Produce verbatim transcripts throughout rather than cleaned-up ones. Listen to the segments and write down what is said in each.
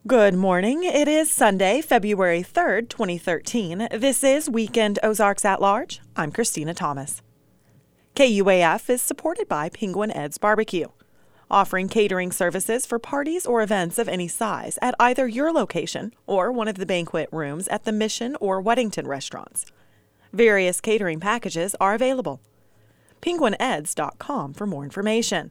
Good morning. It is Sunday, February third, twenty thirteen. This is Weekend Ozarks at Large. I'm Christina Thomas. K U A F is supported by Penguin Ed's Barbecue, offering catering services for parties or events of any size at either your location or one of the banquet rooms at the Mission or Weddington restaurants. Various catering packages are available. penguin eds dot com for more information.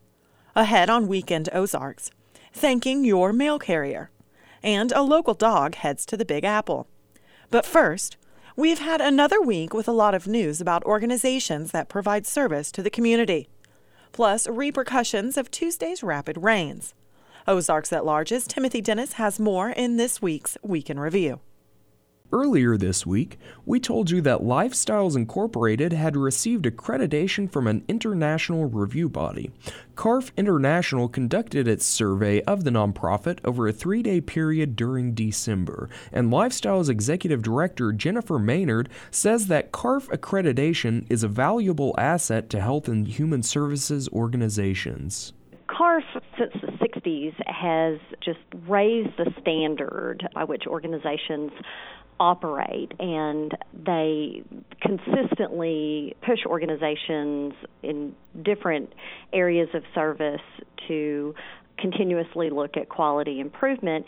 Ahead on Weekend Ozarks, thanking your mail carrier, and a local dog heads to the Big Apple. But first, we've had another week with a lot of news about organizations that provide service to the community, plus repercussions of Tuesday's rapid rains. Ozarks at Large's Timothy Dennis has more in this week's Week in Review. Earlier this week, we told you that Lifestyles Incorporated had received accreditation from an international review body. C A R F International conducted its survey of the nonprofit over a three-day period during December, and Lifestyles Executive Director Jennifer Maynard says that C A R F accreditation is a valuable asset to health and human services organizations. C A R F, since the sixties, has just raised the standard by which organizations operate, and they consistently push organizations in different areas of service to continuously look at quality improvement.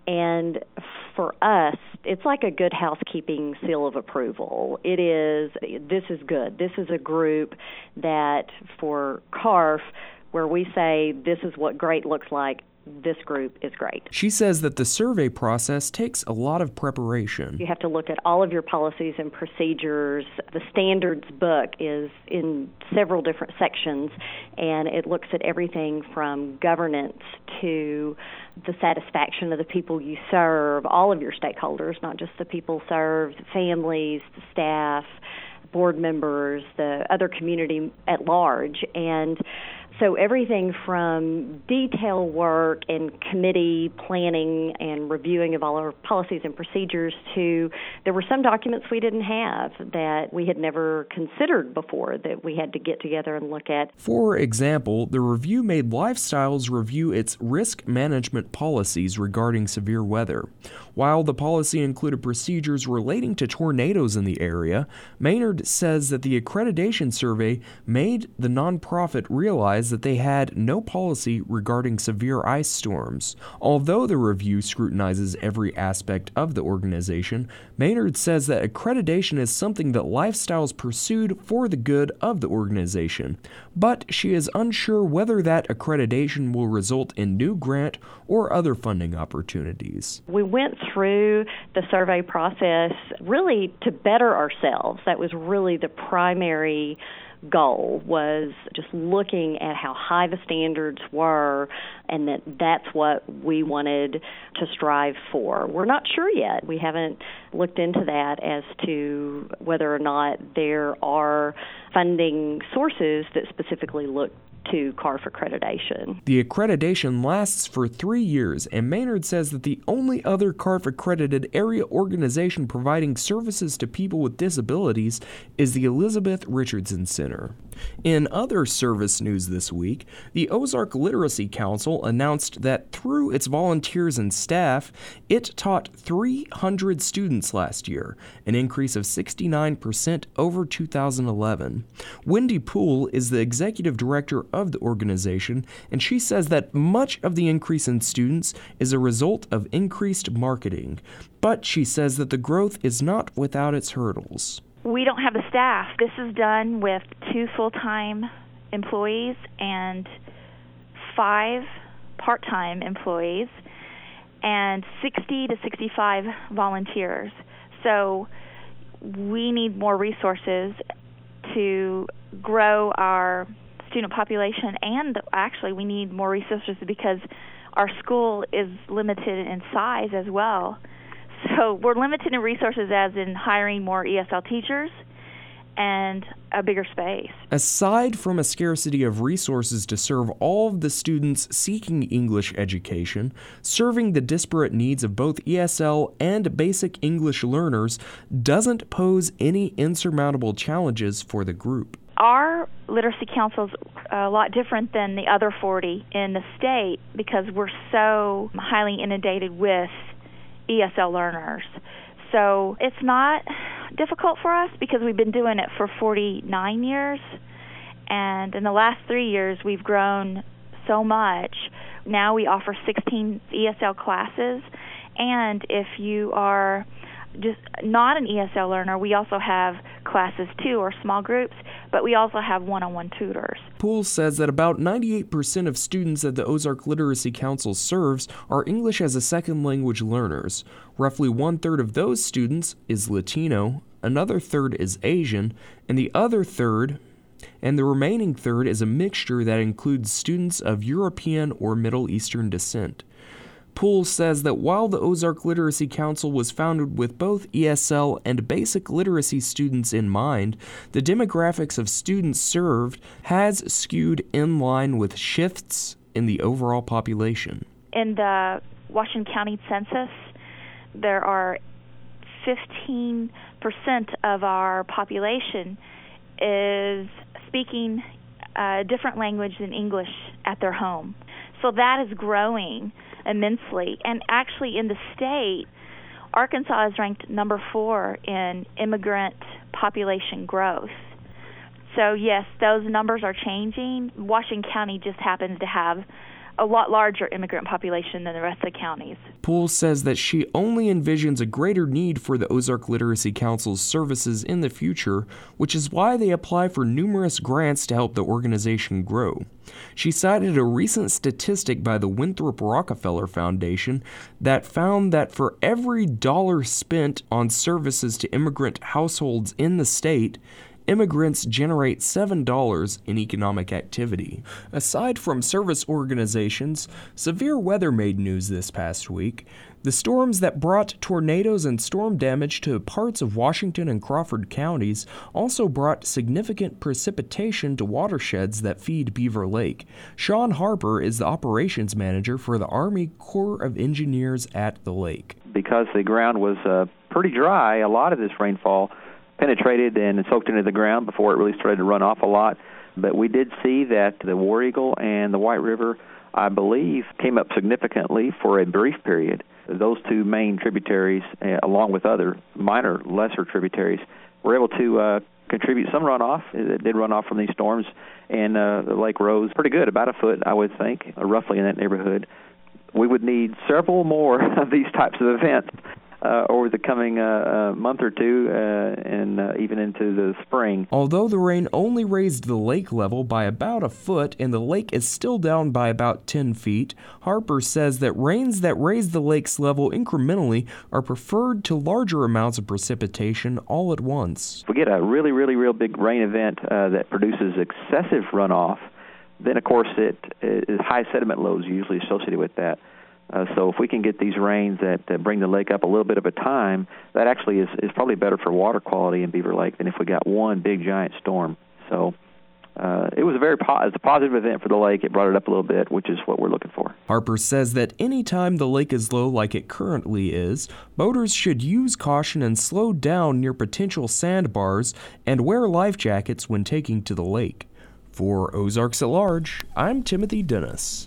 And for us, it's like a good housekeeping seal of approval. It is, this is good. This is a group that, for C A R F, where we say this is what great looks like, this group is great. She says that the survey process takes a lot of preparation. You have to look at all of your policies and procedures. The standards book is in several different sections, and it looks at everything from governance to the satisfaction of the people you serve, all of your stakeholders, not just the people served, families, the staff, board members, the other community at large. And so everything from detail work and committee planning and reviewing of all our policies and procedures to there were some documents we didn't have that we had never considered before that we had to get together and look at. For example, the review made Lifestyles review its risk management policies regarding severe weather. While the policy included procedures relating to tornadoes in the area, Maynard says that the accreditation survey made the nonprofit realize that they had no policy regarding severe ice storms. Although the review scrutinizes every aspect of the organization, Maynard says that accreditation is something that Lifestyles pursued for the good of the organization, but she is unsure whether that accreditation will result in new grant or other funding opportunities. We went through the survey process really to better ourselves. That was really the primary goal, was just looking at how high the standards were, and that that's what we wanted to strive for. We're not sure yet. We haven't looked into that as to whether or not there are funding sources that specifically look to C A R F accreditation. The accreditation lasts for three years, and Maynard says that the only other C A R F accredited area organization providing services to people with disabilities is the Elizabeth Richardson Center. In other service news this week, the Ozark Literacy Council announced that through its volunteers and staff, it taught three hundred students last year, an increase of sixty-nine percent over two thousand eleven. Wendy Poole is the executive director of the organization, and she says that much of the increase in students is a result of increased marketing. But she says that the growth is not without its hurdles. We don't have the staff. This is done with two full-time employees and five part-time employees and sixty to sixty-five volunteers. So we need more resources to grow our student population, and actually we need more resources because our school is limited in size as well. So we're limited in resources as in hiring more E S L teachers and a bigger space. Aside from a scarcity of resources to serve all of the students seeking English education, serving the disparate needs of both E S L and basic English learners doesn't pose any insurmountable challenges for the group. our literacy council is a lot different than the other forty in the state because we're so highly inundated with E S L learners. So it's not difficult for us because we've been doing it for forty-nine years. And in the last three years, we've grown so much. Now we offer sixteen E S L classes. And if you are just not an E S L learner, we also have classes too, or small groups, but we also have one-on-one tutors. Poole says that about ninety-eight percent of students that the Ozark Literacy Council serves are English as a second language learners. Roughly one-third of those students is Latino, another third is Asian, and the other third, and the remaining third is a mixture that includes students of European or Middle Eastern descent. Poole says that while the Ozark Literacy Council was founded with both E S L and basic literacy students in mind, the demographics of students served has skewed in line with shifts in the overall population. In the Washington County census, there are fifteen percent of our population is speaking a different language than English at their home. So that is growing immensely. And actually in the state, Arkansas is ranked number four in immigrant population growth. So yes, those numbers are changing. Washington County just happens to have a lot larger immigrant population than the rest of the counties. Poole says that she only envisions a greater need for the Ozark Literacy Council's services in the future, which is why they apply for numerous grants to help the organization grow. She cited a recent statistic by the Winthrop Rockefeller Foundation that found that for every dollar spent on services to immigrant households in the state, immigrants generate seven dollars in economic activity. Aside from service organizations, severe weather made news this past week. The storms that brought tornadoes and storm damage to parts of Washington and Crawford counties also brought significant precipitation to watersheds that feed Beaver Lake. Sean Harper is the operations manager for the Army Corps of Engineers at the lake. Because the ground was uh, pretty dry, a lot of this rainfall penetrated and soaked into the ground before it really started to run off a lot. But we did see that the War Eagle and the White River, I believe, came up significantly for a brief period. Those two main tributaries, uh, along with other minor, lesser tributaries, were able to uh, contribute some runoff. It did run off from these storms, and uh, the lake rose pretty good, about a foot, I would think, uh, roughly in that neighborhood. We would need several more of these types of events Uh, over the coming uh, uh, month or two uh, and uh, even into the spring. Although the rain only raised the lake level by about a foot and the lake is still down by about ten feet, Harper says that rains that raise the lake's level incrementally are preferred to larger amounts of precipitation all at once. If we get a really, really, real big rain event uh, that produces excessive runoff, then of course it is high sediment loads usually associated with that. Uh, so if we can get these rains that uh, bring the lake up a little bit of a time, that actually is, is probably better for water quality in Beaver Lake than if we got one big giant storm. So uh, it was a very po- it was a positive event for the lake. It brought it up a little bit, which is what we're looking for. Harper says that any time the lake is low like it currently is, boaters should use caution and slow down near potential sandbars and wear life jackets when taking to the lake. For Ozarks at Large, I'm Timothy Dennis.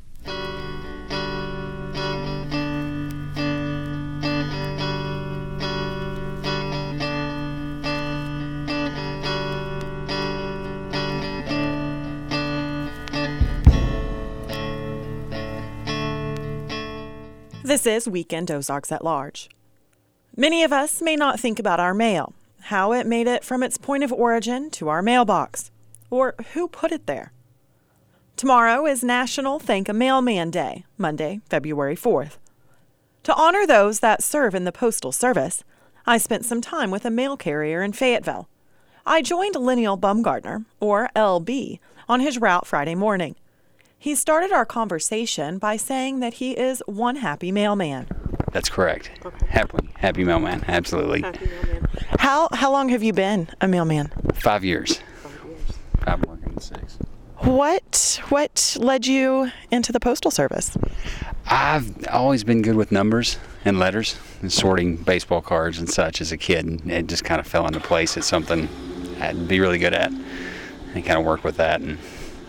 This is Weekend Ozarks at Large. Many of us may not think about our mail, how it made it from its point of origin to our mailbox, or who put it there. Tomorrow is National Thank a Mailman Day, Monday, February fourth. To honor those that serve in the Postal Service, I spent some time with a mail carrier in Fayetteville. I joined Lineal Bumgardner, or L B, on his route Friday morning. He started our conversation by saying that he is one happy mailman. That's correct. Okay. Happy, happy mailman, absolutely. Happy mailman. How how long have you been a mailman? Five years. Five years. I've been working six. What what led you into the Postal Service? I've always been good with numbers and letters and sorting baseball cards and such as a kid, and it just kind of fell into place as something I'd be really good at. and kind of work with that, and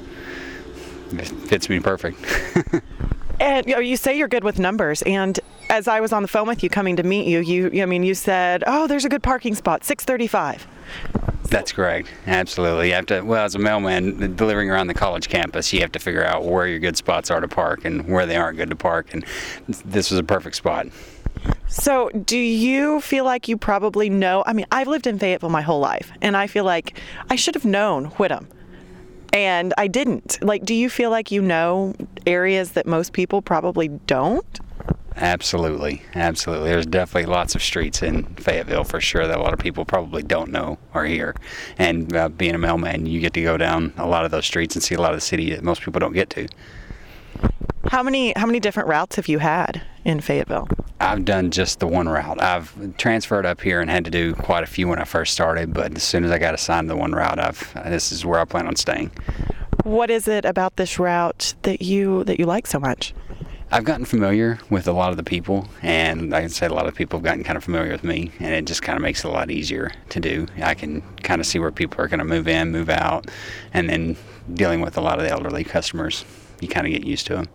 it fits me perfect. And you know, you say you're good with numbers, and as I was on the phone with you coming to meet you, you I mean, you said, "Oh, there's a good parking spot, six thirty-five." That's correct. Absolutely. You have to, well, as a mailman delivering around the college campus, you have to figure out where your good spots are to park and where they aren't good to park, and this was a perfect spot. So do you feel like you probably know, I mean, I've lived in Fayetteville my whole life, and I feel like I should have known Whittam, and I didn't. Like, do you feel like you know areas that most people probably don't? Absolutely. Absolutely. There's definitely lots of streets in Fayetteville for sure that a lot of people probably don't know are here. And uh, being a mailman, you get to go down a lot of those streets and see a lot of the city that most people don't get to. How many how many different routes have you had in Fayetteville? I've done just the one route. I've transferred up here and had to do quite a few when I first started, but as soon as I got assigned the one route, I've this is where I plan on staying. What is it about this route that you that you like so much? I've gotten familiar with a lot of the people, and like I said, a lot of people have gotten kind of familiar with me, and it just kind of makes it a lot easier to do. I can kind of see where people are going to move in, move out, and then dealing with a lot of the elderly customers, you kind of get used to them.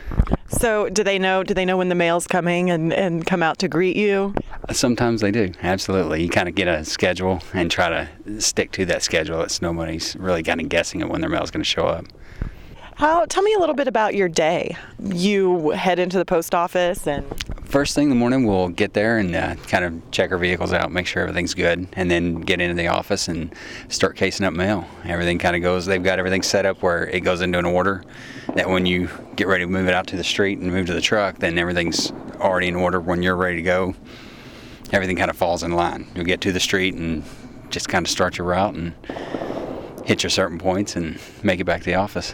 So do they know do they know when the mail's coming and, and come out to greet you? Sometimes they do, absolutely. You kind of get a schedule and try to stick to that schedule. It's nobody's really kind of guessing at when their mail's going to show up. How? Tell me a little bit about your day. You head into the post office and... First thing in the morning, we'll get there and uh, kind of check our vehicles out, make sure everything's good, and then get into the office and start casing up mail. Everything kind of goes, they've got everything set up where it goes into an order, that when you get ready to move it out to the street and move to the truck, then everything's already in order. When you're ready to go, everything kind of falls in line. You'll get to the street and just kind of start your route and hit your certain points and make it back to the office.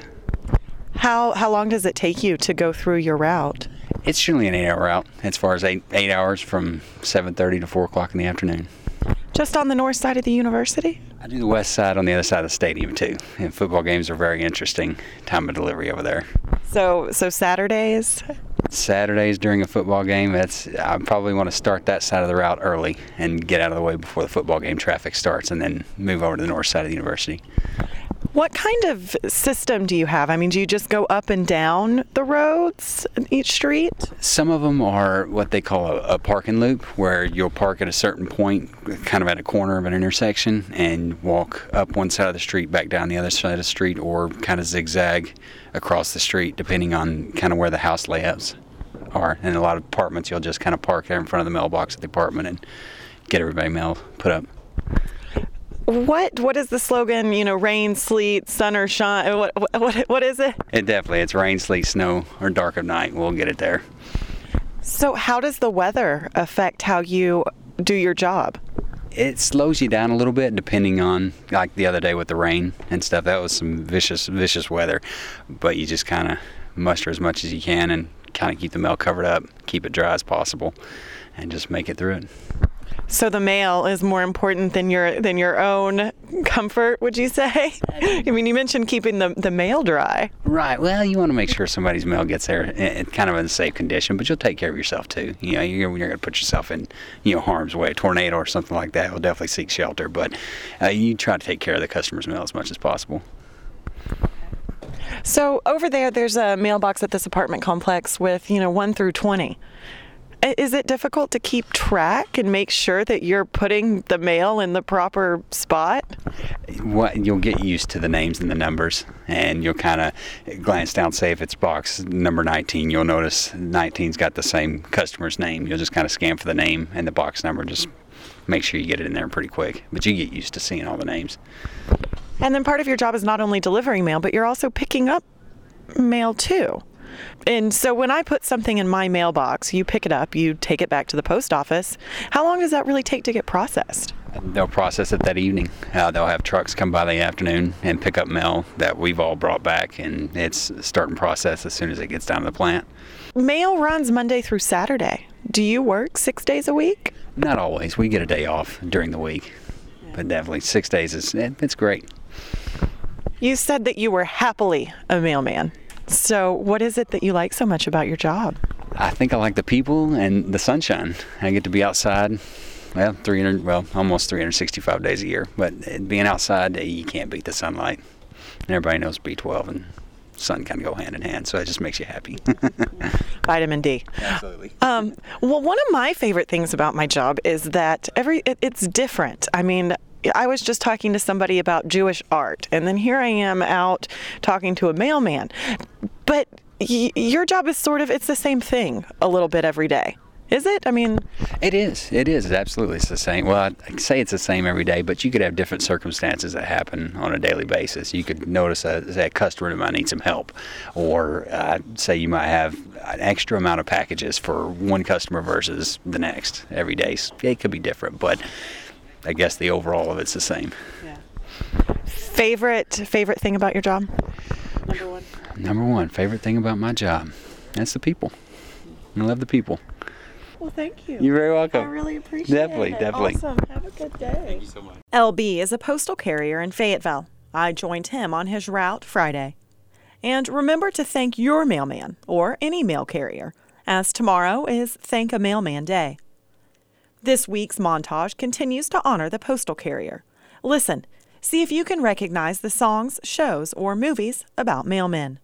How how long does it take you to go through your route? It's generally an eight-hour route, as far as eight eight hours from seven thirty to four o'clock in the afternoon. Just on the north side of the university? I do the west side on the other side of the stadium too. And football games are very interesting time of delivery over there. So so Saturdays? Saturdays during a football game, that's I probably want to start that side of the route early and get out of the way before the football game traffic starts, and then move over to the north side of the university. What kind of system do you have? I mean, do you just go up and down the roads in each street? Some of them are what they call a, a parking loop, where you'll park at a certain point, kind of at a corner of an intersection, and walk up one side of the street, back down the other side of the street, or kind of zigzag across the street, depending on kind of where the house layouts are. And a lot of apartments, you'll just kind of park there in front of the mailbox at the apartment and get everybody mail put up. What what is the slogan? You know, rain, sleet, sun, or shine. What what what is it? It definitely it's rain, sleet, snow, or dark of night. We'll get it there. So, how does the weather affect how you do your job? It slows you down a little bit, depending on, like the other day with the rain and stuff. That was some vicious vicious weather, but you just kind of muster as much as you can and kind of keep the mail covered up, keep it dry as possible, and just make it through it. So the mail is more important than your than your own comfort, would you say? I mean, you mentioned keeping the, the mail dry. Right. Well, you want to make sure somebody's mail gets there in kind of in a safe condition, but you'll take care of yourself too. You know, you're, you're going to put yourself in, you know, harm's way. A tornado or something like that will definitely seek shelter, but uh, you try to take care of the customer's mail as much as possible. So over there, there's a mailbox at this apartment complex with, you know, one through twenty. Is it difficult to keep track and make sure that you're putting the mail in the proper spot? What you'll get used to the names and the numbers, and you'll kind of glance down, say if it's box number nineteen, you'll notice nineteen's got the same customer's name. You'll just kind of scan for the name and the box number, just make sure you get it in there pretty quick. But you get used to seeing all the names. And then part of your job is not only delivering mail, but you're also picking up mail too. And so when I put something in my mailbox, you pick it up, you take it back to the post office. How long does that really take to get processed? They'll process it that evening. Uh, they'll have trucks come by the afternoon and pick up mail that we've all brought back, and it's starting process as soon as it gets down to the plant. Mail runs Monday through Saturday. Do you work six days a week? Not always. We get a day off during the week, but definitely six days is it's great. You said that you were happily a mailman. So what is it that you like so much about your job? I think I like the people and the sunshine. I get to be outside Well, three hundred, well, almost three hundred sixty-five days a year. But being outside, you can't beat the sunlight. And everybody knows B twelve and sun kind of go hand in hand, so it just makes you happy. Vitamin D. Absolutely. Um, well, one of my favorite things about my job is that every it, it's different. I mean, I was just talking to somebody about Jewish art, and then here I am out talking to a mailman. But y- your job is sort of, it's the same thing a little bit every day. Is it? I mean... It is. It is. Absolutely. It's the same. Well, I say it's the same every day, but you could have different circumstances that happen on a daily basis. You could notice a, a customer might need some help, or uh, say you might have an extra amount of packages for one customer versus the next every day. It could be different, but I guess the overall of it's the same. Yeah. Favorite, favorite thing about your job? Number one? Number one, favorite thing about my job. That's the people. I love the people. Well, thank you. You're very welcome. I really appreciate definitely, it. Definitely, Awesome. Have a good day. Thank you so much. L B is a postal carrier in Fayetteville. I joined him on his route Friday. And remember to thank your mailman or any mail carrier, as tomorrow is Thank a Mailman Day. This week's montage continues to honor the postal carrier. Listen, see if you can recognize the songs, shows, or movies about mailmen.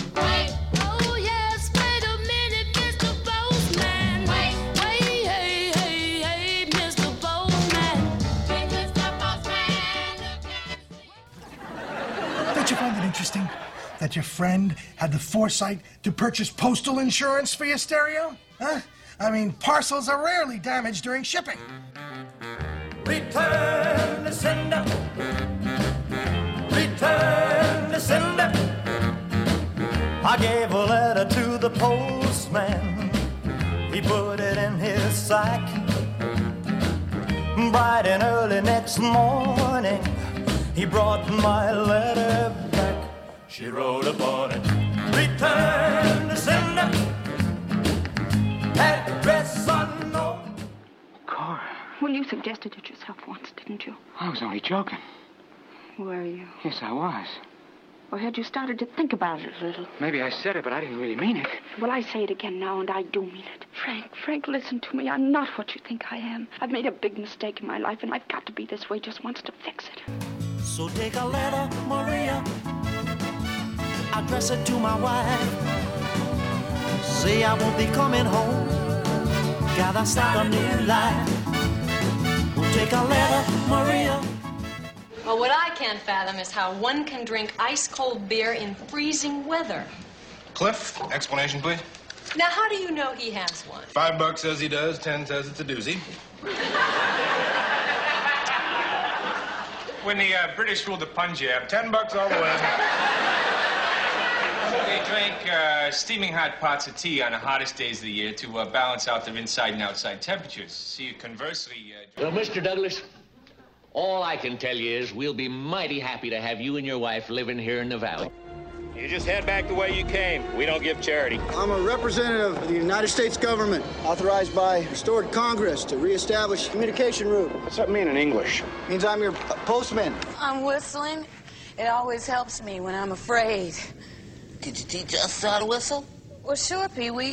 Don't you find it interesting that your friend had the foresight to purchase postal insurance for your stereo? Huh? I mean, parcels are rarely damaged during shipping. Return the sender. Return the sender. I gave a letter to the postman. He put it in his sack. Bright and early next morning, he brought my letter back. She wrote upon it, return the sender, address unknown. Cora. Well, you suggested it yourself once, didn't you? I was only joking. Were you? Yes, I was. Or had you started to think about it a little? Maybe I said it, but I didn't really mean it. Well, I say it again now, and I do mean it. Frank, Frank, listen to me. I'm not what you think I am. I've made a big mistake in my life, and I've got to be this way just once to fix it. So take a letter, Maria, address it to my wife. Say I won't be coming home, gotta start a new life. We'll take a letter, Maria. Well, what I can't fathom is how one can drink ice-cold beer in freezing weather. Cliff, explanation, please. Now, how do you know he has one? Five bucks says he does, ten says it's a doozy. When the uh, British ruled the Punjab, ten bucks all the way. They drank uh, steaming hot pots of tea on the hottest days of the year to uh, balance out their inside and outside temperatures. See, conversely... Uh, well, Mister Douglas, all I can tell you is we'll be mighty happy to have you and your wife living here in the valley. You just head back the way you came. We don't give charity. I'm a representative of the United States government, authorized by restored Congress to reestablish communication route. What's that mean in English? It means I'm your uh, postman. I'm whistling. It always helps me when I'm afraid. Could you teach us how to whistle? Well, sure, Pee-wee.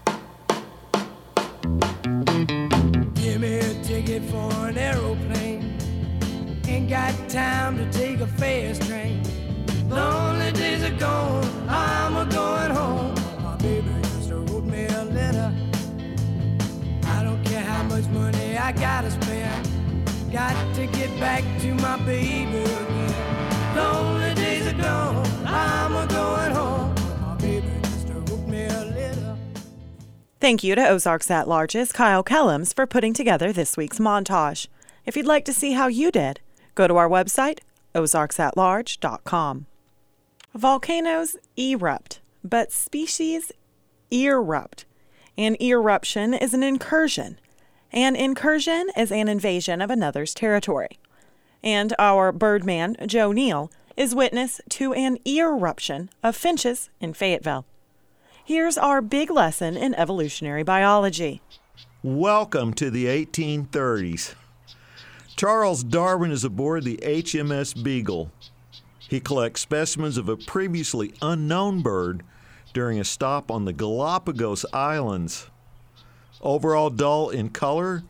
Give me a ticket for an aeroplane. Ain't got time to take a fast train. Lonely days are gone, I'm a-going home. My baby just wrote me a letter. I don't care how much money I gotta spend. Got to get back to my baby again. Lonely days are gone, I'm a-going home. My baby just wrote me a letter. Thank you to Ozarks at Large's Kyle Kellums for putting together this week's montage. If you'd like to see how you did, go to our website, ozarks at large dot com. Volcanoes erupt, but species erupt. An eruption is an incursion. An incursion is an invasion of another's territory. And our birdman, Joe Neal, is witness to an eruption of finches in Fayetteville. Here's our big lesson in evolutionary biology. Welcome to the eighteen thirties. Charles Darwin is aboard the H M S Beagle. He collects specimens of a previously unknown bird during a stop on the Galapagos Islands. Overall dull in color,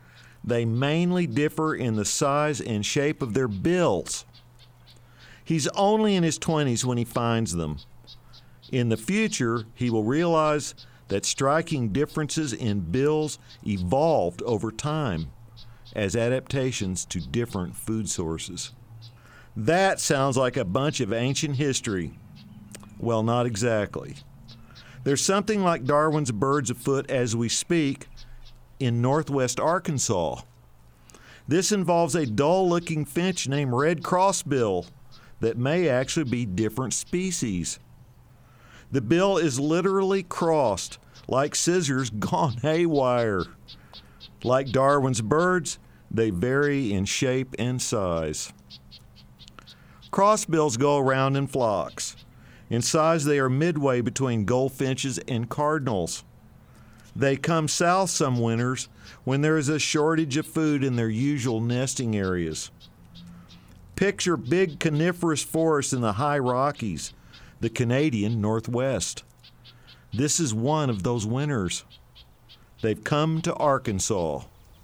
They mainly differ in the size and shape of their bills. He's only in his twenties when he finds them. In the future, he will realize that striking differences in bills evolved over time as adaptations to different food sources. That sounds like a bunch of ancient history. Well, not exactly. There's something like Darwin's birds afoot as we speak in northwest Arkansas. This involves a dull-looking finch named red crossbill that may actually be different species. The bill is literally crossed, like scissors gone haywire. Like Darwin's birds, they vary in shape and size. Crossbills go around in flocks. In size, they are midway between goldfinches and cardinals. They come south some winters when there is a shortage of food in their usual nesting areas. Picture big coniferous forests in the high Rockies, the Canadian Northwest. This is one of those winters. They've come to Arkansas.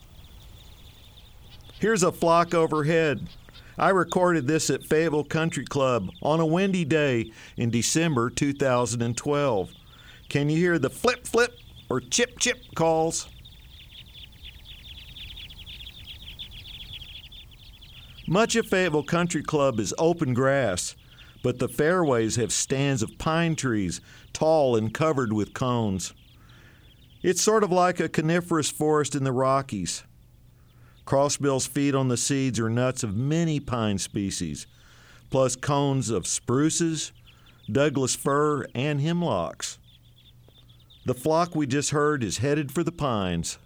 Here's a flock overhead. I recorded this at Fayetteville Country Club on a windy day in December two thousand twelve. Can you hear the flip flip or chip chip calls? Much of Fayetteville Country Club is open grass, but the fairways have stands of pine trees, tall and covered with cones. It's sort of like a coniferous forest in the Rockies. Crossbills feed on the seeds or nuts of many pine species, plus cones of spruces, Douglas fir, and hemlocks. The flock we just heard is headed for the pines.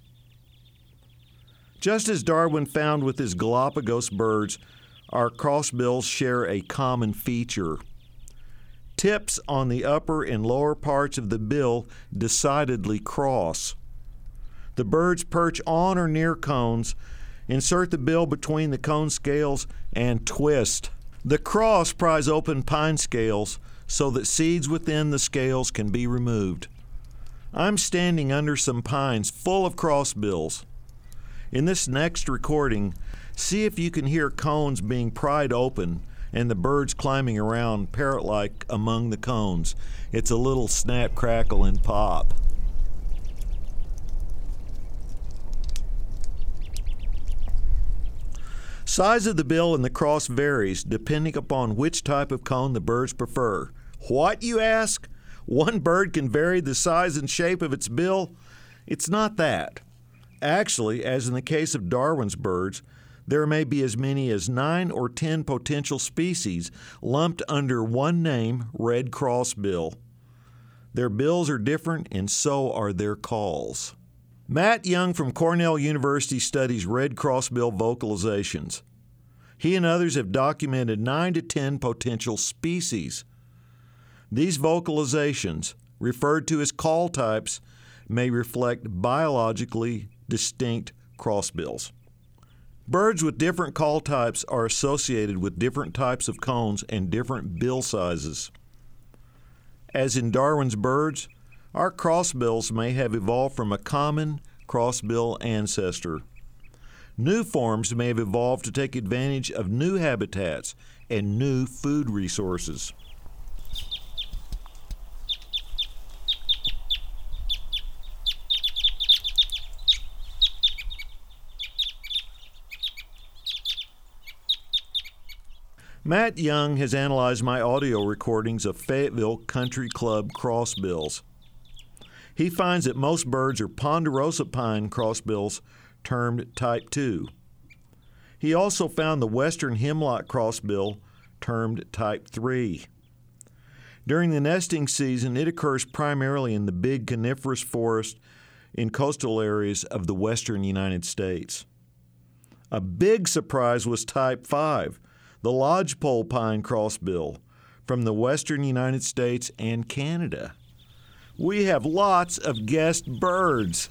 Just as Darwin found with his Galapagos birds, our crossbills share a common feature. Tips on the upper and lower parts of the bill decidedly cross. The birds perch on or near cones, insert the bill between the cone scales, and twist. The cross pries open pine scales so that seeds within the scales can be removed. I'm standing under some pines full of crossbills. In this next recording, see if you can hear cones being pried open and the birds climbing around parrot-like among the cones. It's a little snap, crackle, and pop. Size of the bill in the cross varies depending upon which type of cone the birds prefer. What, you ask? One bird can vary the size and shape of its bill? It's not that. Actually, as in the case of Darwin's birds, there may be as many as nine or ten potential species lumped under one name, red crossbill. Their bills are different, and so are their calls. Matt Young from Cornell University studies red crossbill vocalizations. He and others have documented nine to ten potential species. These vocalizations, referred to as call types, may reflect biologically distinct crossbills. Birds with different call types are associated with different types of cones and different bill sizes. As in Darwin's birds, our crossbills may have evolved from a common crossbill ancestor. New forms may have evolved to take advantage of new habitats and new food resources. Matt Young has analyzed my audio recordings of Fayetteville Country Club crossbills. He finds that most birds are ponderosa pine crossbills termed type two. He also found the western hemlock crossbill termed type three. During the nesting season, it occurs primarily in the big coniferous forest in coastal areas of the western United States. A big surprise was type five, the lodgepole pine crossbill, from the western United States and Canada. We have lots of guest birds.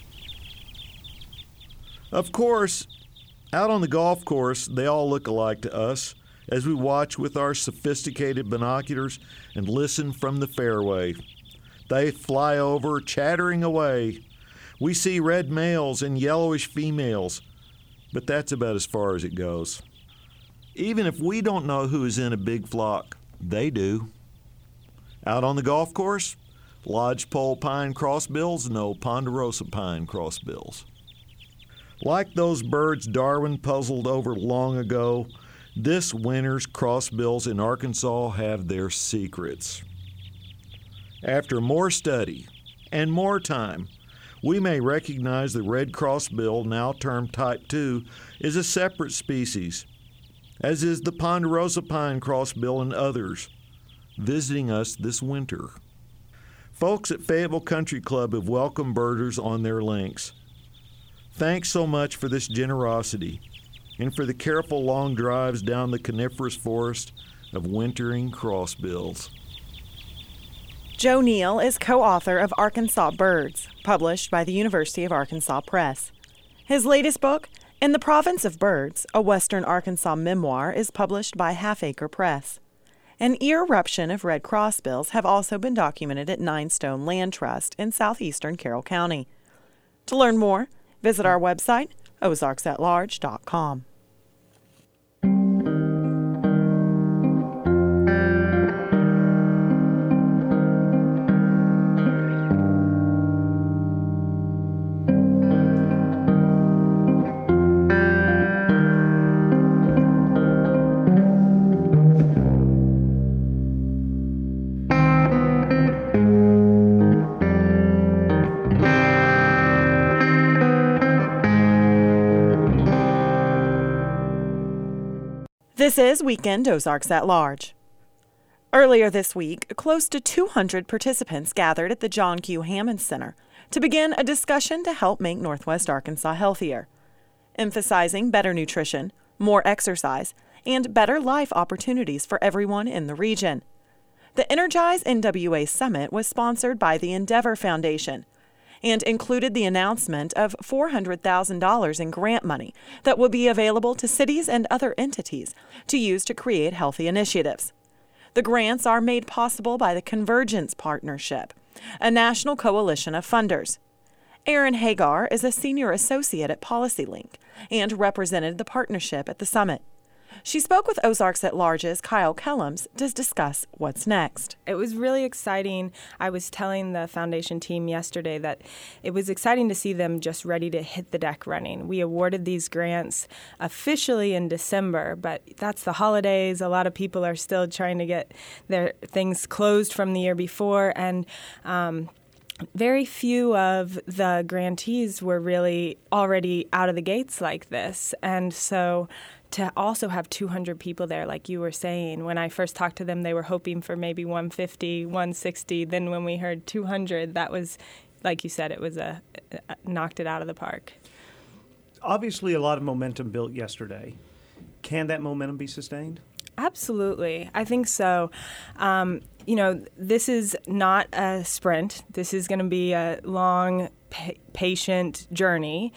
Of course, out on the golf course, they all look alike to us as we watch with our sophisticated binoculars and listen from the fairway. They fly over, chattering away. We see red males and yellowish females, but that's about as far as it goes. Even if we don't know who is in a big flock, they do. Out on the golf course, lodgepole pine crossbills know ponderosa pine crossbills. Like those birds Darwin puzzled over long ago, this winter's crossbills in Arkansas have their secrets. After more study and more time, we may recognize the red crossbill, now termed type two, is a separate species, as is the ponderosa pine crossbill and others, visiting us this winter. Folks at Fayetteville Country Club have welcomed birders on their links. Thanks so much for this generosity and for the careful long drives down the coniferous forest of wintering crossbills. Joe Neal is co-author of Arkansas Birds, published by the University of Arkansas Press. His latest book, In the Province of Birds, a Western Arkansas memoir, is published by Half Acre Press. An eruption of red crossbills have also been documented at Nine Stone Land Trust in southeastern Carroll County. To learn more, visit our website, ozarks at large dot com. This is Weekend Ozarks at Large. Earlier this week, close to two hundred participants gathered at the John Q. Hammond Center to begin a discussion to help make Northwest Arkansas healthier, emphasizing better nutrition, more exercise, and better life opportunities for everyone in the region. The Energize N W A Summit was sponsored by the Endeavor Foundation and included the announcement of four hundred thousand dollars in grant money that will be available to cities and other entities to use to create healthy initiatives. The grants are made possible by the Convergence Partnership, a national coalition of funders. Erin Hagar is a senior associate at PolicyLink and represented the partnership at the summit. She spoke with Ozarks at Large's Kyle Kellums to discuss what's next. It was really exciting. I was telling the foundation team yesterday that it was exciting to see them just ready to hit the deck running. We awarded these grants officially in December, but that's the holidays. A lot of people are still trying to get their things closed from the year before, and um, very few of the grantees were really already out of the gates like this. And so to also have two hundred people there, like you were saying, when I first talked to them, they were hoping for maybe one fifty, one sixty. Then when we heard two hundred, that was, like you said, it was a, a knocked it out of the park. Obviously, a lot of momentum built yesterday. Can that momentum be sustained? Absolutely. I think so. Um, you know, this is not a sprint. This is going to be a long, pa- patient journey.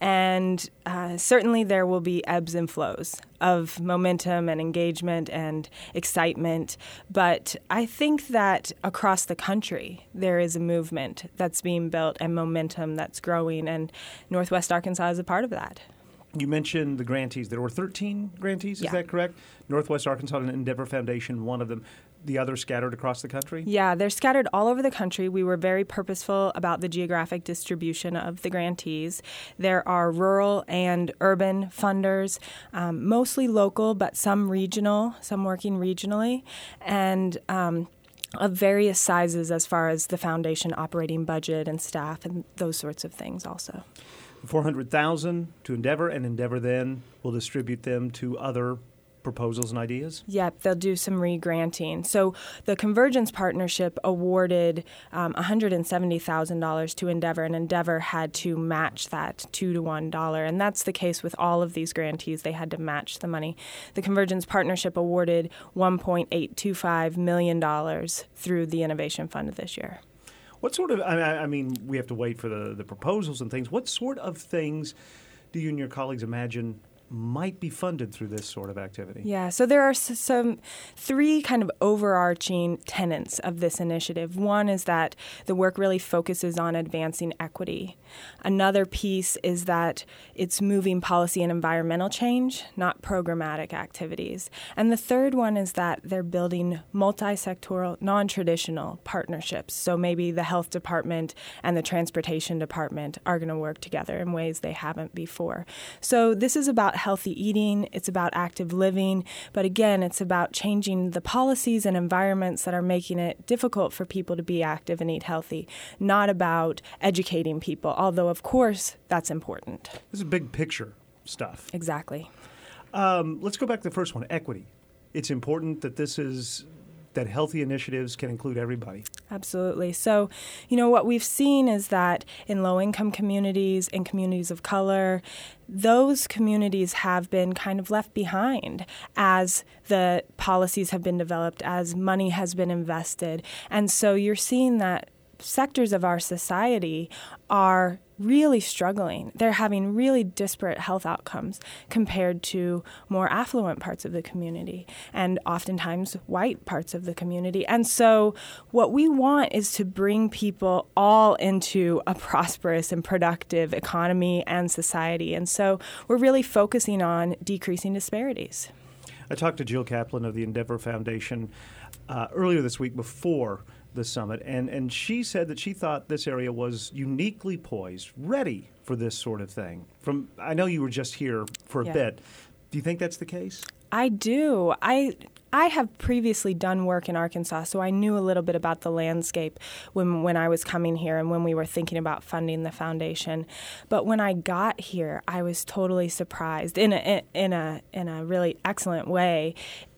And uh, certainly there will be ebbs and flows of momentum and engagement and excitement. But I think that across the country, there is a movement that's being built and momentum that's growing. And Northwest Arkansas is a part of that. You mentioned the grantees. There were thirteen grantees, is Yeah. that correct? Northwest Arkansas and Endeavor Foundation, one of them. The others scattered across the country? Yeah, they're scattered all over the country. We were very purposeful about the geographic distribution of the grantees. There are rural and urban funders, um, mostly local, but some regional, some working regionally, and um, of various sizes as far as the foundation operating budget and staff and those sorts of things also. four hundred thousand dollars to Endeavor, and Endeavor then will distribute them to other proposals and ideas? Yep, they'll do some re-granting. So the Convergence Partnership awarded um, one hundred seventy thousand dollars to Endeavor, and Endeavor had to match that two to one dollar. And that's the case with all of these grantees. They had to match the money. The Convergence Partnership awarded one point eight two five million dollars through the Innovation Fund this year. What sort of, I, I mean, we have to wait for the, the proposals and things. What sort of things do you and your colleagues imagine might be funded through this sort of activity. Yeah, so there are s- some three kind of overarching tenets of this initiative. One is that the work really focuses on advancing equity. Another piece is that it's moving policy and environmental change, not programmatic activities. And the third one is that they're building multi-sectoral, non-traditional partnerships. So maybe the health department and the transportation department are going to work together in ways they haven't before. So this is about healthy eating, it's about active living, but again, it's about changing the policies and environments that are making it difficult for people to be active and eat healthy, not about educating people, although of course that's important. This is big picture stuff. Exactly. Um, let's go back to the first one, equity. It's important that this is that healthy initiatives can include everybody. Absolutely. So, you know, what we've seen is that in low-income communities, in communities of color, those communities have been kind of left behind as the policies have been developed, as money has been invested. And so you're seeing that sectors of our society are really struggling. They're having really disparate health outcomes compared to more affluent parts of the community and oftentimes white parts of the community. And so what we want is to bring people all into a prosperous and productive economy and society. And so we're really focusing on decreasing disparities. I talked to Jill Kaplan of the Endeavor Foundation uh, earlier this week before the summit, and, and she said that she thought this area was uniquely poised, ready for this sort of thing. From I know you were just here for a Yeah. bit. Do you think that's the case? I do. I I have previously done work in Arkansas, so I knew a little bit about the landscape when when I was coming here and when we were thinking about funding the foundation. But when I got here, I was totally surprised in a in a in a really excellent way,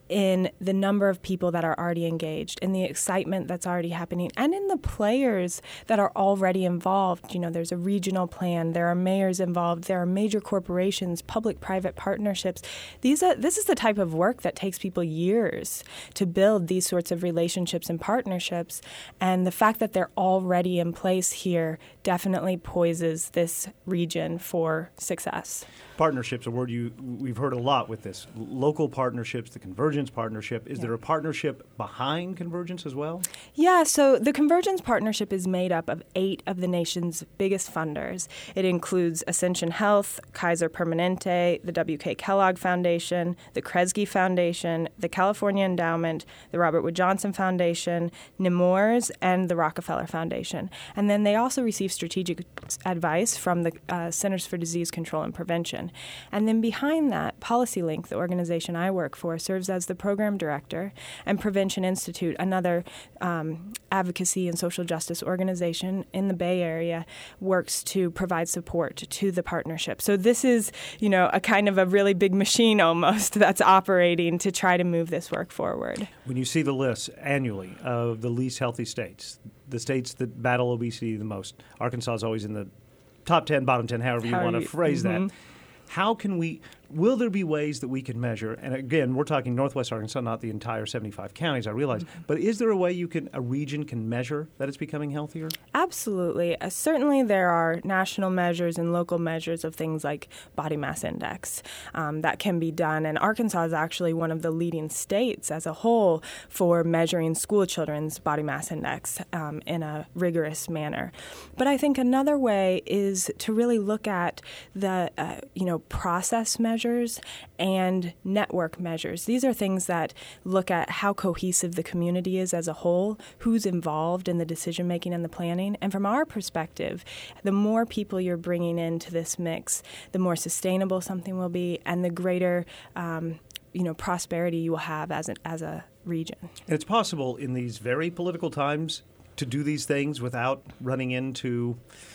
in the number of people that are already engaged, in the excitement that's already happening, and in the players that are already involved. You know, there's a regional plan, there are mayors involved, there are major corporations, public-private partnerships. These are, this is the type of work that takes people years to build these sorts of relationships and partnerships, and the fact that they're already in place here definitely poises this region for success. Partnerships, a word you we've heard a lot with this. Local partnerships, the Convergence Partnership. Is Yeah. there a partnership behind Convergence as well? Yeah, so the Convergence Partnership is made up of eight of the nation's biggest funders. It includes Ascension Health, Kaiser Permanente, the W K Kellogg Foundation, the Kresge Foundation, the California Endowment, the Robert Wood Johnson Foundation, Nemours, and the Rockefeller Foundation. And then they also receive strategic advice from the uh, Centers for Disease Control and Prevention. And then behind that, PolicyLink, the organization I work for, serves as the program director, and Prevention Institute, another um, advocacy and social justice organization in the Bay Area, works to provide support to the partnership. So this is, you know, a kind of a really big machine almost that's operating to try to move this work forward. When you see the lists annually of the least healthy states, the states that battle obesity the most, Arkansas is always in the top ten, bottom ten, however you How want to you- phrase mhm. that. How can we, will there be ways that we can measure, and again, we're talking Northwest Arkansas, not the entire seventy-five counties, I realize, Mm-hmm. but is there a way you can, a region can measure that it's becoming healthier? Absolutely. Uh, certainly there are national measures and local measures of things like body mass index um, that can be done. And Arkansas is actually one of the leading states as a whole for measuring school children's body mass index um, in a rigorous manner. But I think another way is to really look at the, uh, you know, process measures and network measures. These are things that look at how cohesive the community is as a whole, who's involved in the decision making and the planning. And from our perspective, the more people you're bringing into this mix, the more sustainable something will be, and the greater um, you know, prosperity you will have as, an, as a region. And it's possible in these very political times to do these things without running into,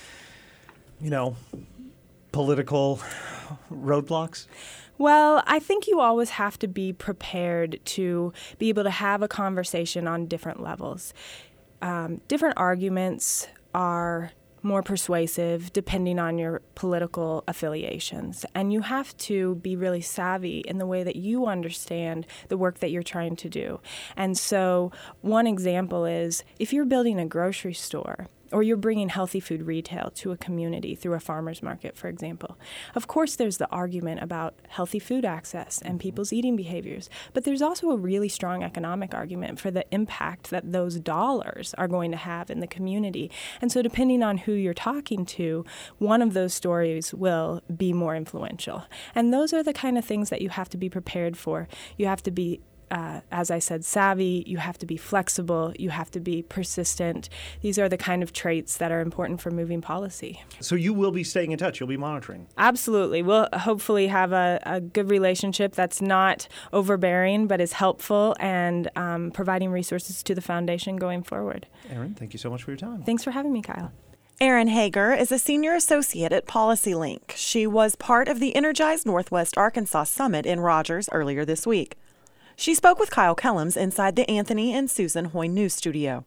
you know, political roadblocks? Well, I think you always have to be prepared to be able to have a conversation on different levels. Um, different arguments are more persuasive depending on your political affiliations. And you have to be really savvy in the way that you understand the work that you're trying to do. And so one example is if you're building a grocery store or you're bringing healthy food retail to a community through a farmer's market, for example. Of course, there's the argument about healthy food access and people's eating behaviors, but there's also a really strong economic argument for the impact that those dollars are going to have in the community. And so depending on who you're talking to, one of those stories will be more influential. And those are the kind of things that you have to be prepared for. You have to be Uh, as I said, savvy, you have to be flexible, you have to be persistent. These are the kind of traits that are important for moving policy. So you will be staying in touch, you'll be monitoring. Absolutely. We'll hopefully have a, a good relationship that's not overbearing but is helpful and um, providing resources to the foundation going forward. Erin, thank you so much for your time. Thanks for having me, Kyle. Erin Hager is a senior associate at PolicyLink. She was part of the Energize Northwest Arkansas Summit in Rogers earlier this week. She spoke with Kyle Kellums inside the Anthony and Susan Hoy News Studio.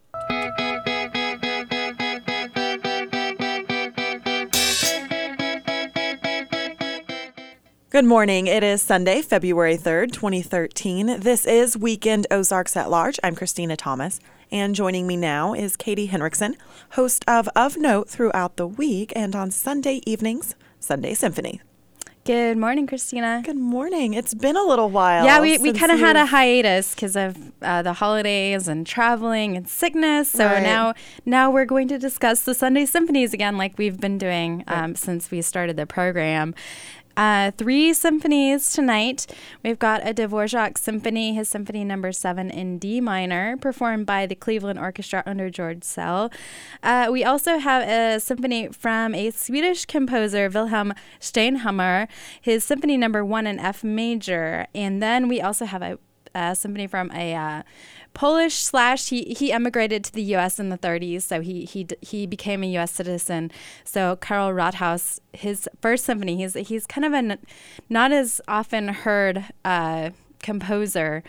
Good morning. It is Sunday, February third, twenty thirteen. This is Weekend Ozarks at Large. I'm Christina Thomas. And joining me now is Katie Henriksen, host of Of Note throughout the week and on Sunday evenings, Sunday Symphony. Good morning, Christina. Good morning. It's been a little while. Yeah, we, we kind of had a hiatus because of uh, the holidays and traveling and sickness. So right. now now we're going to discuss the Sunday symphonies again like we've been doing um, right. since we started the program. Uh, three symphonies tonight. We've got a Dvorak symphony, his symphony number seven in D minor, performed by the Cleveland Orchestra under George Szell. Uh, we also have a symphony from a Swedish composer, Wilhelm Steinhammer, his symphony number one in F major. And then we also have a, a symphony from a uh, Polish slash he he emigrated to the U S in the thirties, so he he he became a U S citizen. So Karl Rathaus, his first symphony, he's he's kind of a not as often heard uh, composer.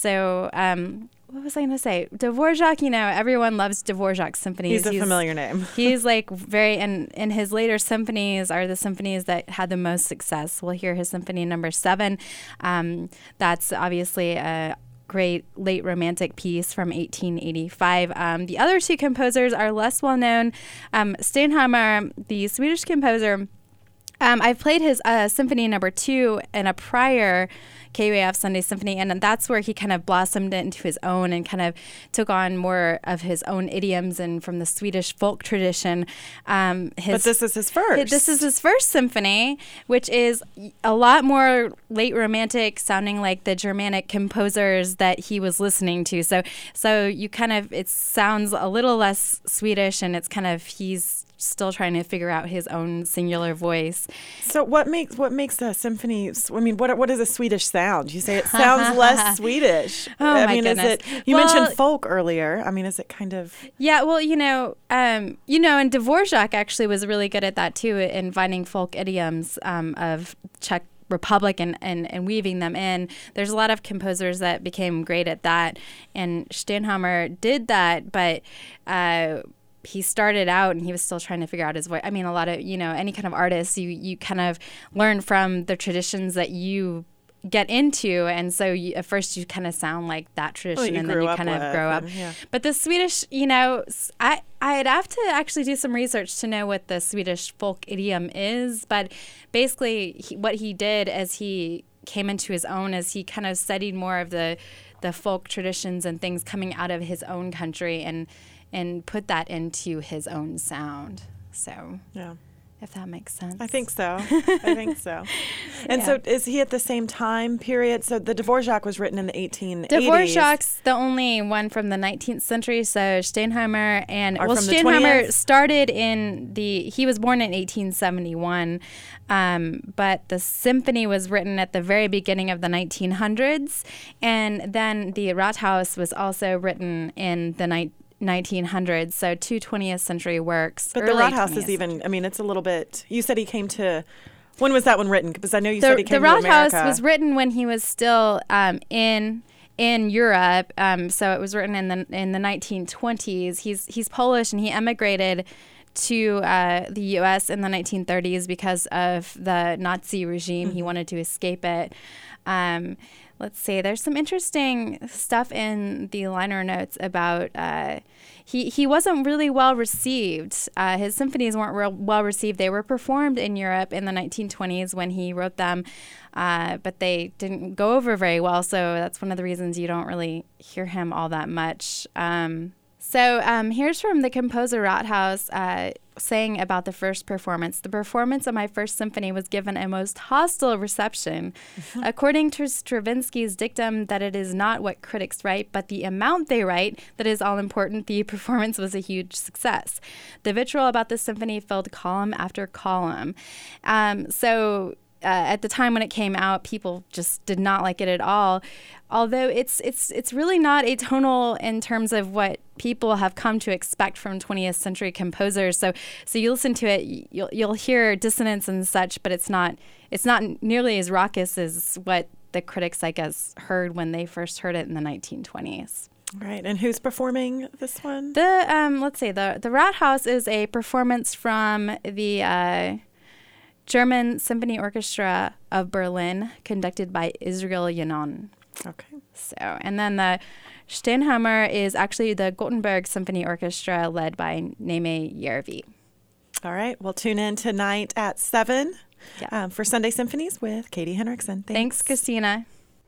So um, what was I going to say? Dvorak, you know, everyone loves Dvorak symphonies. He's a he's, familiar name. He's like very, and, and his later symphonies are the symphonies that had the most success. We'll hear his symphony number seven. Um, that's obviously a great late romantic piece from eighteen eighty-five. Um, the other two composers are less well known. Um, Steinhammer, the Swedish composer, um, I've played his uh, symphony number two in a prior K U A F Sunday Symphony, and that's where he kind of blossomed into his own and kind of took on more of his own idioms and from the Swedish folk tradition. Um, his, but this is his first. This is his first symphony, which is a lot more late romantic, sounding like the Germanic composers that he was listening to. So, so you kind of, it sounds a little less Swedish, and it's kind of, he's still trying to figure out his own singular voice. So what makes what makes a symphony? I mean, what what is a Swedish sound? You say it sounds less Swedish. Oh I my mean, goodness. is it? You well, mentioned folk earlier. I mean, is it kind of? Yeah. Well, you know, um, you know, and Dvorak actually was really good at that too, in finding folk idioms um, of Czech Republic and, and, and weaving them in. There's a lot of composers that became great at that, and Steinhammer did that, but uh, he started out and he was still trying to figure out his voice. I mean, a lot of, you know, any kind of artist, you, you kind of learn from the traditions that you get into, and so you, at first you kind of sound like that tradition, well, and then you kind of grow up. And, yeah. But the Swedish, you know, I I'd have to actually do some research to know what the Swedish folk idiom is. But basically, he, what he did as he came into his own, is he kind of studied more of the the folk traditions and things coming out of his own country, and and put that into his own sound. So yeah. If that makes sense. I think so. I think so. And yeah. So is he at the same time period? So the Dvorak was written in the eighteen eighties. Dvorak's the only one from the nineteenth century. So Steinhammer and, Are well, from Steinhammer the started in the, he was born in eighteen seventy-one, um, but the symphony was written at the very beginning of the nineteen hundreds. And then the Rathaus was also written in the nineteen nineteen hundreds, so two twentieth century works. But the Rathaus is even, I mean, it's a little bit, you said he came to, when was that one written? Because I know you the, said he came the to America. The Rathaus was written when he was still um, in in Europe, um, so it was written in the in the nineteen twenties. He's he's Polish, and he emigrated to uh, the U S in the nineteen thirties because of the Nazi regime. Mm-hmm. He wanted to escape it. Um, let's see, there's some interesting stuff in the liner notes about uh, he, he wasn't really well received. Uh, his symphonies weren't real well received. They were performed in Europe in the nineteen twenties when he wrote them, uh, but they didn't go over very well, so that's one of the reasons you don't really hear him all that much. Um, so um, here's from the composer Rathaus uh, saying about the first performance. The performance of my first symphony was given a most hostile reception. Mm-hmm. According to Stravinsky's dictum that it is not what critics write, but the amount they write that is all important, the performance was a huge success. The vitriol about this symphony filled column after column. Um, so... Uh, at the time when it came out, people just did not like it at all. Although it's it's it's really not atonal in terms of what people have come to expect from twentieth century composers. So so you listen to it, you'll you'll hear dissonance and such, but it's not it's not nearly as raucous as what the critics, I guess, heard when they first heard it in the nineteen twenties. Right, and who's performing this one? The um, let's see, the the Rathaus is a performance from the. Uh, German Symphony Orchestra of Berlin, conducted by Israel Yanon. Okay. So, and then the Steinhammer is actually the Gothenburg Symphony Orchestra, led by Neme Järvi. All right. Well, tune in tonight at seven yeah. um, for Sunday Symphonies with Katie Henriksen. Thanks, Thanks Christina.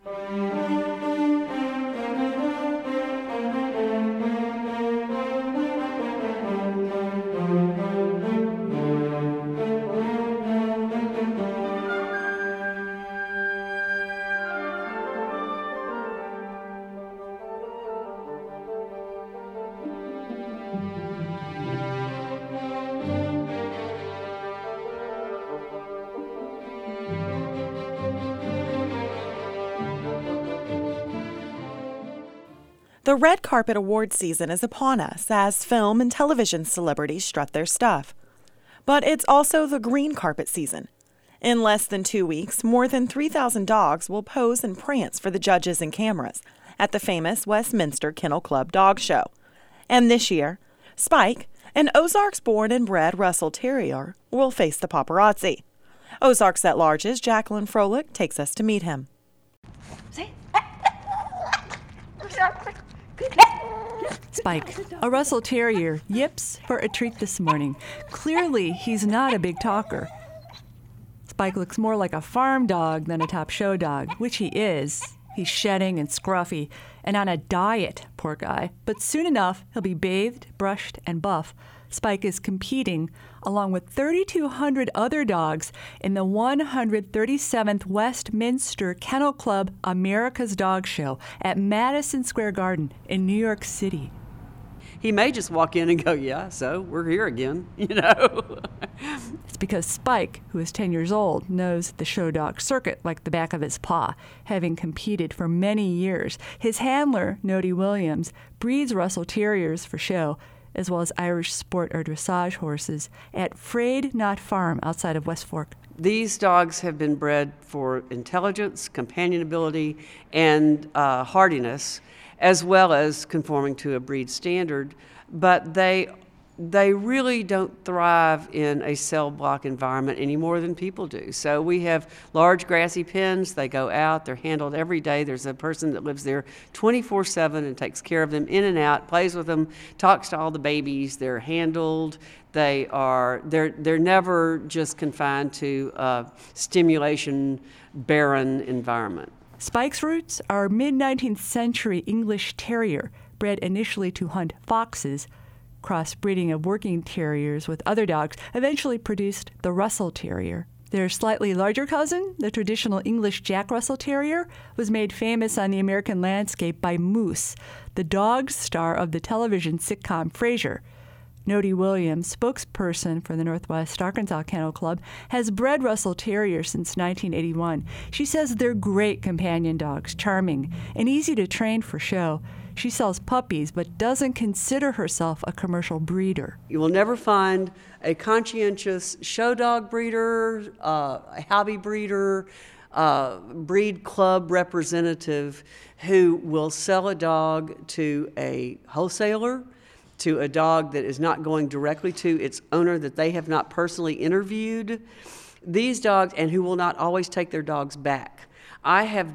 The red carpet award season is upon us as film and television celebrities strut their stuff. But it's also the green carpet season. In less than two weeks, more than three thousand dogs will pose and prance for the judges and cameras at the famous Westminster Kennel Club Dog Show. And this year, Spike, an Ozarks born and bred Russell Terrier, will face the paparazzi. Ozarks at Large's Jacqueline Froelich takes us to meet him. Spike, a Russell Terrier, yips for a treat this morning. Clearly, he's not a big talker. Spike looks more like a farm dog than a top show dog, which he is. He's shedding and scruffy and on a diet, poor guy. But soon enough, he'll be bathed, brushed, and buff. Spike is competing, along with thirty-two hundred other dogs, in the one hundred thirty-seventh Westminster Kennel Club America's Dog Show at Madison Square Garden in New York City. He may just walk in and go, yeah, so we're here again, you know. It's because Spike, who is ten years old, knows the show dog circuit like the back of his paw, having competed for many years. His handler, Nody Williams, breeds Russell Terriers for show, as well as Irish sport or dressage horses at Frayed Knot Farm outside of West Fork. These dogs have been bred for intelligence, companionability, and uh, hardiness, as well as conforming to a breed standard, but they they really don't thrive in a cell block environment any more than people do. So we have large grassy pens. They go out. They're handled every day. There's a person that lives there twenty-four seven and takes care of them in and out, plays with them, talks to all the babies. They're handled. They are they're they're never just confined to a stimulation barren environment. Spike's roots are mid-nineteenth century English Terrier, bred initially to hunt foxes. Crossbreeding of working terriers with other dogs eventually produced the Russell Terrier. Their slightly larger cousin, the traditional English Jack Russell Terrier, was made famous on the American landscape by Moose, the dog star of the television sitcom Frasier. Nody Williams, spokesperson for the Northwest Arkansas Kennel Club, has bred Russell Terrier since nineteen eighty-one. She says they're great companion dogs, charming, and easy to train for show. She sells puppies, but doesn't consider herself a commercial breeder. You will never find a conscientious show dog breeder, uh, a hobby breeder, uh, breed club representative who will sell a dog to a wholesaler, to a dog that is not going directly to its owner that they have not personally interviewed. These dogs, and who will not always take their dogs back. I have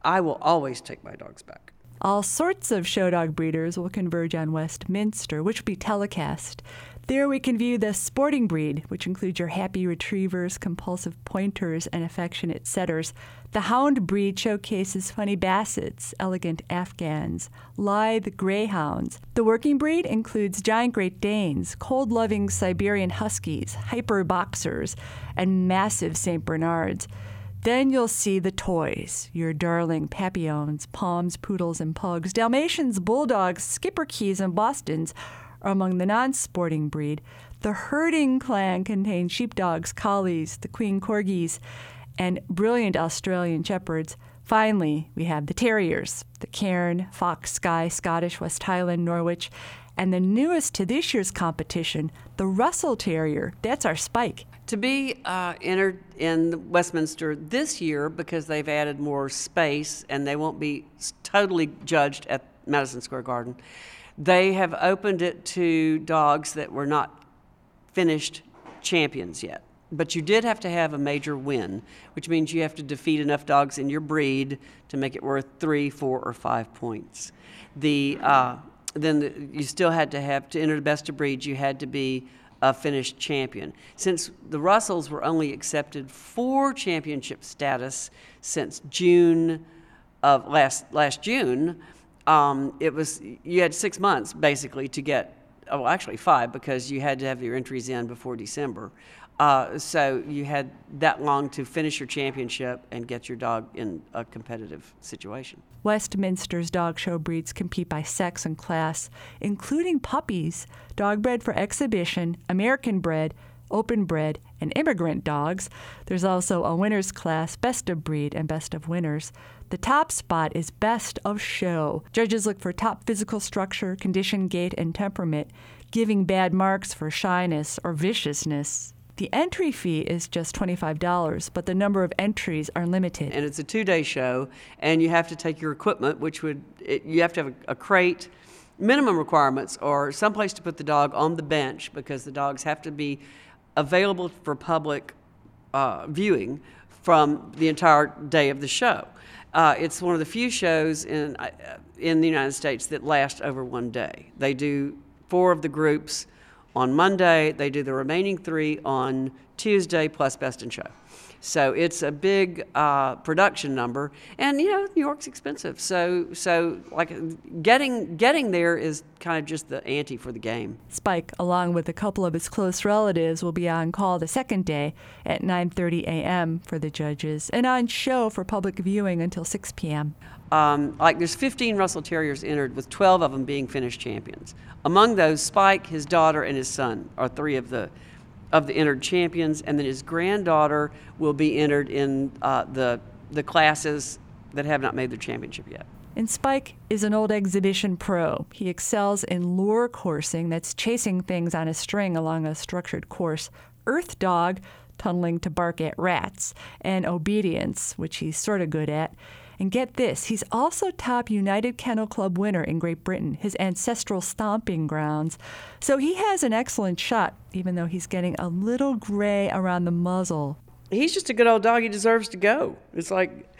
I will always take my dogs back. All sorts of show dog breeders will converge on Westminster, which will be telecast. There we can view the sporting breed, which includes your happy retrievers, compulsive pointers, and affectionate setters. The hound breed showcases funny bassets, elegant Afghans, lithe greyhounds. The working breed includes giant Great Danes, cold-loving Siberian Huskies, hyper boxers, and massive Saint Bernards. Then you'll see the toys, your darling Papillons, Poms, Poodles, and Pugs. Dalmatians, Bulldogs, Skipperkeys, and Bostons are among the non-sporting breed. The herding clan contains sheepdogs, collies, the Queen Corgis, and brilliant Australian Shepherds. Finally, we have the terriers, the Cairn, Fox, Skye, Scottish, West Highland, Norwich, and the newest to this year's competition, the Russell Terrier. That's our Spike. To be uh, entered in Westminster this year, because they've added more space and they won't be totally judged at Madison Square Garden, they have opened it to dogs that were not finished champions yet. But you did have to have a major win, which means you have to defeat enough dogs in your breed to make it worth three, four, or five points. The uh, then the, you still had to have, to enter the best of breeds, you had to be a finished champion. Since the Russells were only accepted for championship status since June of last last June, um, it was you had six months basically to get, oh, actually five, because you had to have your entries in before December. Uh, so you had that long to finish your championship and get your dog in a competitive situation. Westminster's dog show breeds compete by sex and class, including puppies, dog bred for exhibition, American bred, open bred, and immigrant dogs. There's also a winners class, best of breed, and best of winners. The top spot is best of show. Judges look for top physical structure, condition, gait, and temperament, giving bad marks for shyness or viciousness. The entry fee is just twenty-five dollars, but the number of entries are limited. And it's a two-day show, and you have to take your equipment, which would, it, you have to have a, a crate. Minimum requirements are someplace to put the dog on the bench, because the dogs have to be available for public uh, viewing from the entire day of the show. Uh, it's one of the few shows in, uh, in the United States that last over one day. They do four of the groups on Monday, they do the remaining three on Tuesday, plus Best in Show. So it's a big uh, production number, and you know New York's expensive. So so like getting getting there is kind of just the ante for the game. Spike, along with a couple of his close relatives, will be on call the second day at nine thirty a.m. for the judges, and on show for public viewing until six p.m. Um, like there's fifteen Russell Terriers entered, with twelve of them being finished champions. Among those, Spike, his daughter, and his son are three of the of the entered champions, and then his granddaughter will be entered in uh, the the classes that have not made their championship yet. And Spike is an old exhibition pro. He excels in lure coursing, that's chasing things on a string along a structured course, earth dog, tunneling to bark at rats, and obedience, which he's sort of good at. And get this, he's also top United Kennel Club winner in Great Britain, his ancestral stomping grounds. So he has an excellent shot, even though he's getting a little gray around the muzzle. He's just a good old dog. He deserves to go. It's like,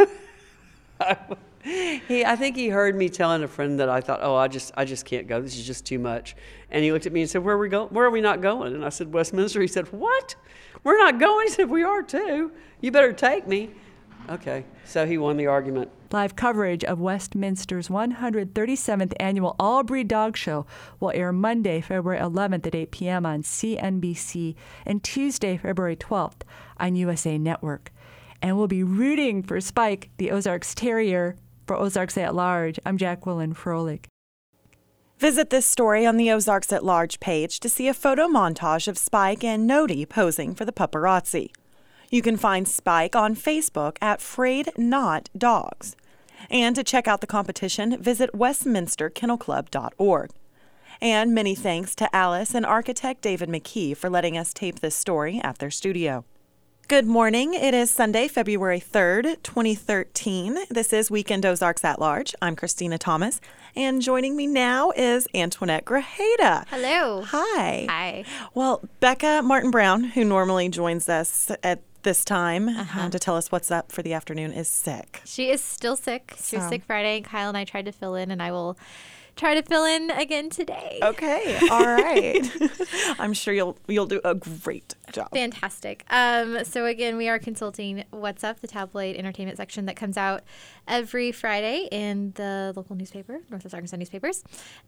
he. I think he heard me telling a friend that I thought, oh, I just, I just can't go. This is just too much. And he looked at me and said, where are we go? Where are we not going? And I said, Westminster. He said, what? We're not going? He said, we are too. You better take me. Okay, so he won the argument. Live coverage of Westminster's one hundred thirty-seventh Annual All-Breed Dog Show will air Monday, February eleventh at eight p.m. on C N B C and Tuesday, February twelfth on U S A Network. And we'll be rooting for Spike, the Ozarks Terrier. For Ozarks at Large, I'm Jacqueline Froelich. Visit this story on the Ozarks at Large page to see a photo montage of Spike and Nody posing for the paparazzi. You can find Spike on Facebook at Frayed Not Dogs. And to check out the competition, visit westminster kennel club dot org. And many thanks to Alice and architect David McKee for letting us tape this story at their studio. Good morning. It is Sunday, February third, twenty thirteen. This is Weekend Ozarks at Large. I'm Christina Thomas, and joining me now is Antoinette Grajeda. Hello. Hi. Hi. Well, Becca Martin Brown, who normally joins us at this time uh-huh. uh, to tell us what's up for the afternoon is sick. She is still sick. She So. was sick Friday. Kyle and I tried to fill in, and I will try to fill in again today. Okay. All right. I'm sure you'll you'll do a great job. Fantastic. Um, so again, we are consulting What's Up, the tabloid entertainment section that comes out every Friday in the local newspaper, Northwest Arkansas newspapers.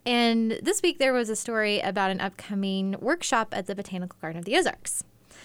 And this week there was a story about an upcoming workshop at the Botanical Garden of the Ozarks.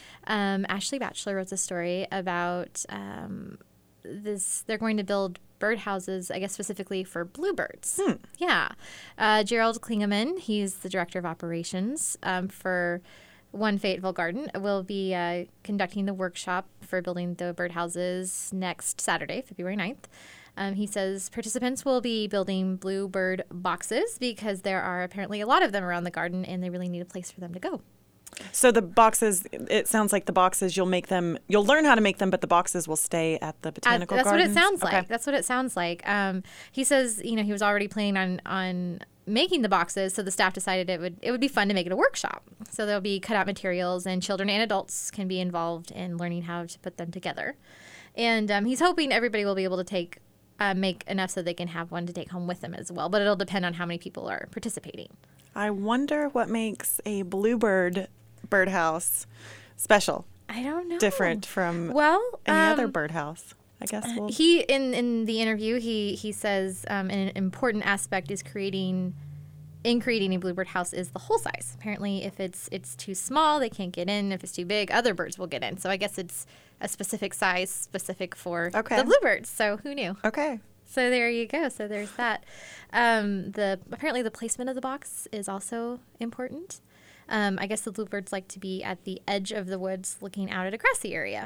Um, Ashley Batchelor wrote a story about um, this. They're going to build birdhouses, I guess specifically for bluebirds. Hmm. Yeah. Uh, Gerald Klingeman, he's the director of operations um, for One Fayetteville Garden, will be uh, conducting the workshop for building the birdhouses next Saturday, February ninth. Um, he says participants will be building bluebird boxes because there are apparently a lot of them around the garden and they really need a place for them to go. So the boxes, it sounds like the boxes, you'll make them, you'll learn how to make them, but the boxes will stay at the botanical uh, that's gardens? That's what it sounds okay. like. That's what it sounds like. Um, he says, you know, he was already planning on, on making the boxes, so the staff decided it would it would be fun to make it a workshop. So there'll be cutout materials, and children and adults can be involved in learning how to put them together. And um, he's hoping everybody will be able to take uh, make enough so they can have one to take home with them as well. But it'll depend on how many people are participating. I wonder what makes a bluebird birdhouse special. I don't know. Different from well, any um, other birdhouse. I guess we'll... he in, in the interview he he says um, an important aspect is creating in creating a bluebird house is the whole size. Apparently, if it's it's too small, they can't get in. If it's too big, other birds will get in. So I guess it's a specific size specific for okay. the bluebirds. So who knew? Okay. So there you go. So there's that. Um, the apparently the placement of the box is also important. Um, I guess the bluebirds like to be at the edge of the woods looking out at a grassy area.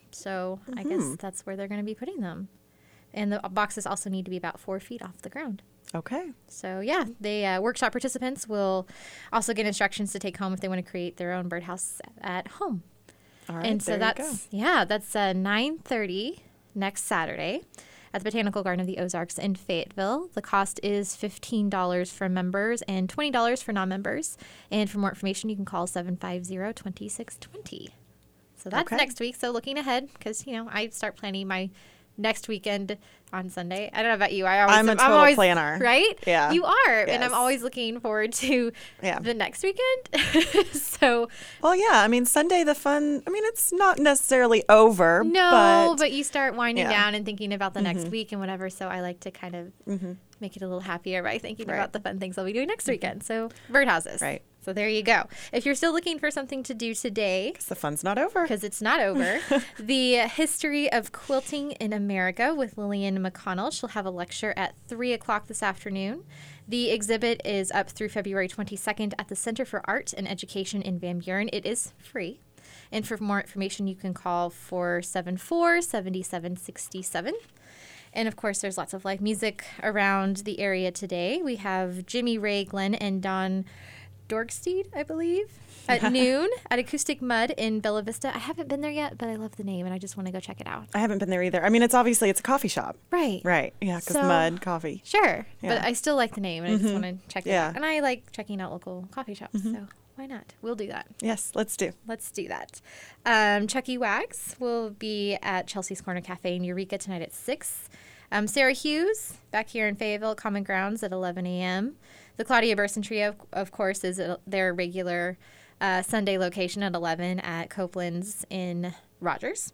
So mm-hmm. I guess that's where they're going to be putting them. And the boxes also need to be about four feet off the ground. Okay. So, yeah, the uh, workshop participants will also get instructions to take home if they want to create their own birdhouse at home. All right, and so there that's, you go. yeah, that's uh, nine thirty next Saturday at the Botanical Garden of the Ozarks in Fayetteville. The cost is fifteen dollars for members and twenty dollars for non-members. And for more information, you can call seven five zero, two six two zero. So that's Okay. next week. So looking ahead, because, you know, I start planning my next weekend on Sunday. I don't know about you. I always, I'm a I'm total always, planner. Right? Yeah. You are. And I'm Yes. always looking forward to Yeah. the next weekend. So, Well, yeah. I mean, Sunday, the fun, I mean, it's not necessarily over. no, but, but, you start winding yeah. down and thinking about the next Mhm. week and whatever. So I like to kind of Mhm. make it a little happier by thinking Right. about the fun things I'll be doing next weekend. So birdhouses. Right. So there you go. If you're still looking for something to do today, the fun's not over. Because it's not over. The History of Quilting in America with Lillian McConnell. She'll have a lecture at three o'clock this afternoon. The exhibit is up through February twenty-second at the Center for Art and Education in Van Buren. It is free. And for more information, you can call four seven four, seven seven six seven. And, of course, there's lots of live music around the area today. We have Jimmy Ray Glenn and Don Dorgsteed, I believe, at noon at Acoustic Mud in Bella Vista. I haven't been there yet, but I love the name, and I just want to go check it out. I haven't been there either. I mean, it's obviously, it's a coffee shop. Right. Right. Yeah, because So- mud, coffee. Sure, Yeah. but I still like the name, and I just Mhm. want to check it Yeah. out. And I like checking out local coffee shops, Mhm. so why not? We'll do that. Yes, let's do. Let's do that. Um, Chucky Wags will be at Chelsea's Corner Cafe in Eureka tonight at six. Um, Sarah Hughes, back here in Fayetteville, Common Grounds at eleven a.m. The Claudia Burson Trio, of course, is uh, their regular uh, Sunday location at eleven at Copeland's in Rogers.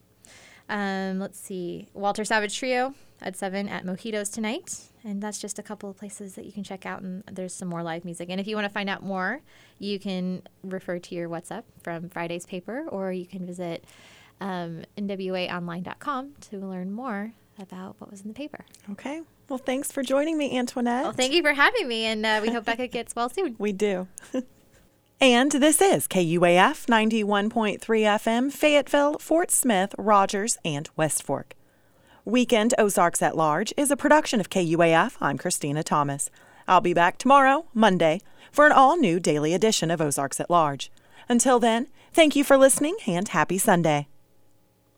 Um, let's see. Walter Savage Trio at seven at Mojitos tonight. And that's just a couple of places that you can check out, and there's some more live music. And if you want to find out more, you can refer to your What's Up from Friday's paper, or you can visit um, N W A online dot com to learn more about what was in the paper. Okay. Well, thanks for joining me, Antoinette. Well, thank you for having me, and uh, we hope Becca gets well soon. We do. And this is K U A F ninety-one point three F M, Fayetteville, Fort Smith, Rogers, and West Fork. Weekend Ozarks at Large is a production of K U A F. I'm Christina Thomas. I'll be back tomorrow, Monday, for an all-new daily edition of Ozarks at Large. Until then, thank you for listening and happy Sunday.